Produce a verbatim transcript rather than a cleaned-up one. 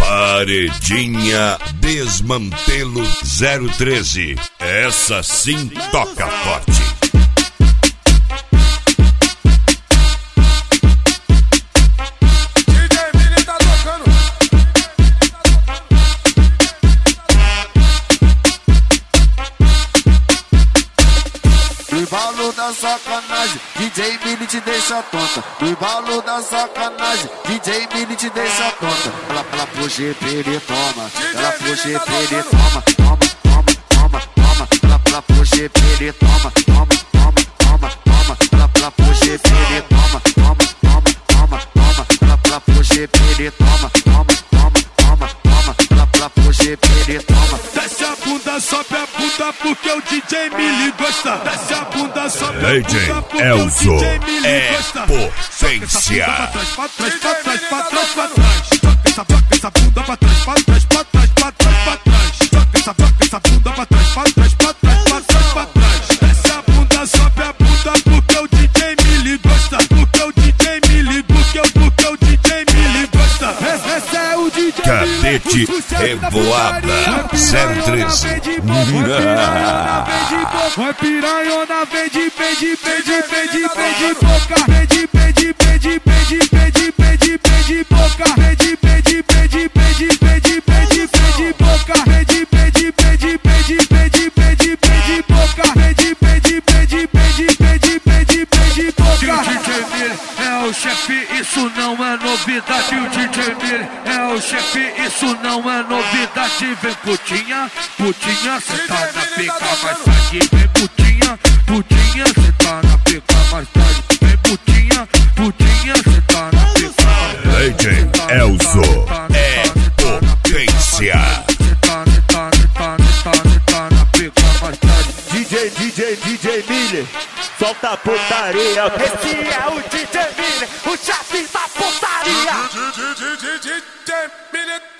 Paredinha Desmantelo zero treze. Essa sim toca forte. No embalo da sacanagem, D J Mili te deixa tonta. No embalo da sacanagem, D J Mili te deixa tonta. Ela, ela pro G P, ele toma. Ela pro G P, ele toma. Toma, toma, toma, toma. Ela, ela pro G P, ele toma. Toma, toma, toma, toma. Ela, ela pro G P, ele toma. Toma, toma, toma, toma. Ela, ela pro G P, ele toma. Toma, toma, toma, toma. Ela, ela pro G P, ele toma. Desce a bunda, sobe a bunda porque o D J Mili gosta. Desce a bunda, sobe a D J bunda porque Elzo o D J Mili é gosta. potência. Pra trás, pra trás, pra trás, pra trás, pra trás. Joga essa, joga essa bunda pra trás, pra trás, pra trás, pra trás, pra trás. Joga essa, joga essa bunda pra trás, pra trás, pra trás, pra trás, pra trás. Desce a bunda, sobe a bunda porque o D J Mili gosta. Porque o D J Mili, porque o, porque o D J Mili gosta. Esse é o D J Cadete Revoada zero treze. Vai piranhona, vende, vende, vende, vende, vende boca. Vende, vende, vende, vende, vende, vende, vende boca. Vende, vende, vende, vende, vende, vende, vende boca. Vende, vende, vende, vende, vende, vende, vende boca. Vende, vende, vende, vende, vende, vende, vende boca. D J Mili é o chefe, isso não é novidade. O D J Mili é o chefe, isso não é novidade. Vem putinha, putinha, cê tá na pica mais tarde. Vem putinha, putinha, cê tá na pica mais tarde. Vem putinha, putinha, cê tá na pica mais tarde. D J Elzo é potência. Cê tá, cê tá, cê tá, cê tá, cê tá na pica mais tarde. D J, D J, D J Mili, solta a putaria. Esse é o D J Mili, o chefe da putaria. D J Mili.